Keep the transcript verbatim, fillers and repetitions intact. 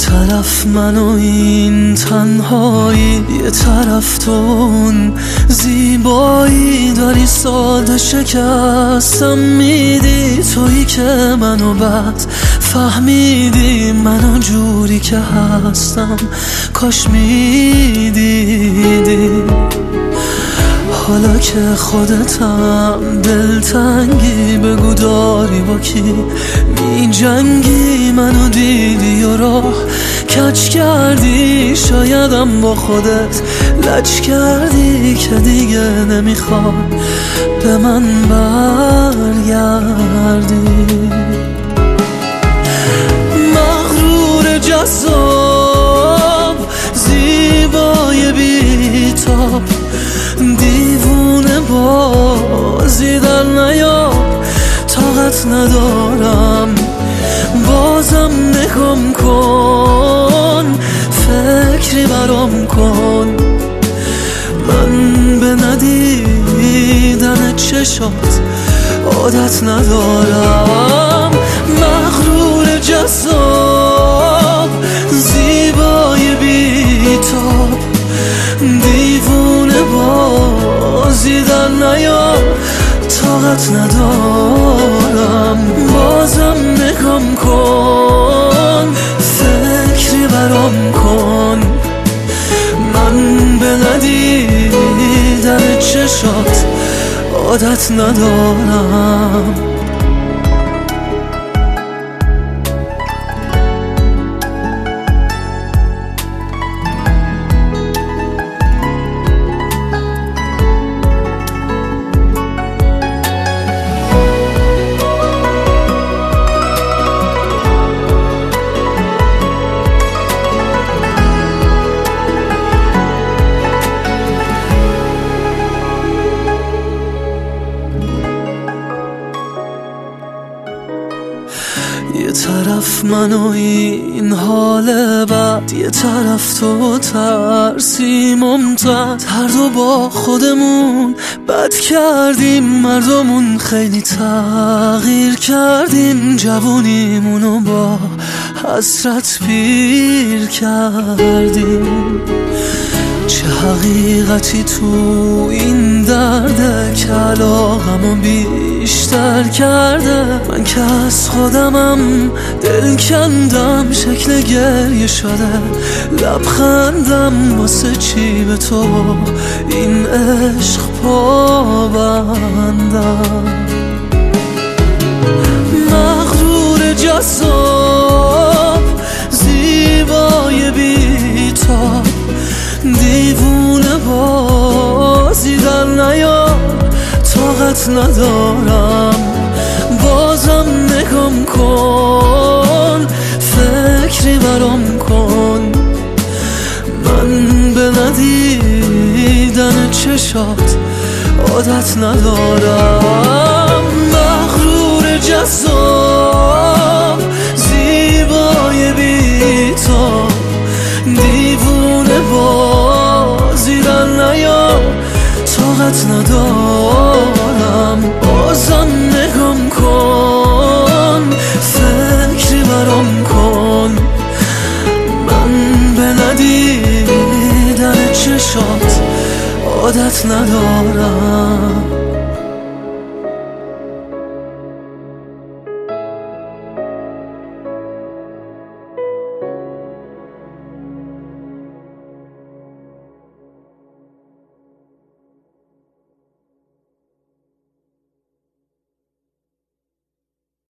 طرف من و این تنهایی، یه طرف تو اون زیبایی. داری ساده شکستم میدی، تویی که منو بد فهمیدی. منو جوری که هستم کاش میدیدی. حالا که خودتم دلتنگی، بگو داری با کی می جنگی. منو دیدی و راه کج کردی، شایدم با خودت لج کردی که دیگه نمیخوای به من برگردی. مغرور جذاب زیبای بی‌تاب، دیوونه بازی در نیار. طاقت ندارم بازم نگام کن، فکری برام کن. من به ندیدن چشات عادت ندارم. مغرور جذاب زیبای بی‌تاب، دیوونه بازی در نیار. طاقت ندارم بازم نگام کن، فکری برام کن. من به ندیدن چشات عادت ندارم. یه طرف من و این حال بد، یه طرف تو ترسی ممتد. هر دو با خودمون بد کردیم، مردمون خیلی تغییر کردیم. جوونیمونو با حسرت پیر کردیم. چه حقیقتی تو این درده که علاقمو بیشتر کرده. من که از خودمم دل کندم، شکل گریه شده لبخندم. واسه چی به تو این عشق پابندم؟ مغرور جذاب زیبای بی‌تاب، دیوونه بازی در نیار. طاقت ندارم بازم نگام کن، فکری برام کن. من به ندیدن چشات عادت ندارم. مغرور جذاب زیبای بی‌تاب، دیوونه بازی در نیار. طاقت ندارم بازم نگام کن، فکری برام کن. من به ندیدن چشات عادت ندارم.